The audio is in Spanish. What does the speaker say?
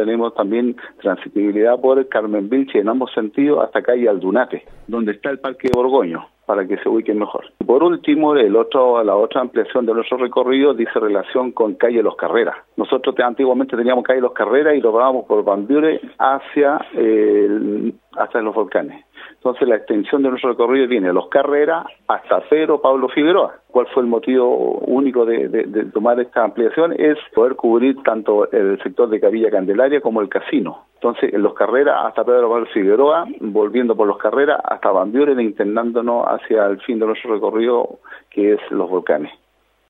tenemos también transitibilidad por Carmen Vilche en ambos sentidos hasta calle Aldunate, donde está el Parque de Borgoño, para que se ubiquen mejor. Y por último, la otra ampliación de nuestro recorrido dice relación con calle Los Carreras. Nosotros antiguamente teníamos calle Los Carreras y lo pagábamos por Bambiure hacia los volcanes. Entonces la extensión de nuestro recorrido viene de Los Carreras hasta Pedro Pablo Figueroa. ¿Cuál fue el motivo único de tomar esta ampliación? Es poder cubrir tanto el sector de Capilla Candelaria como el casino. Entonces, en Los Carreras hasta Pedro Pablo Figueroa, volviendo por Los Carreras hasta Bambiure, internándonos hacia el fin de nuestro recorrido, que es los volcanes.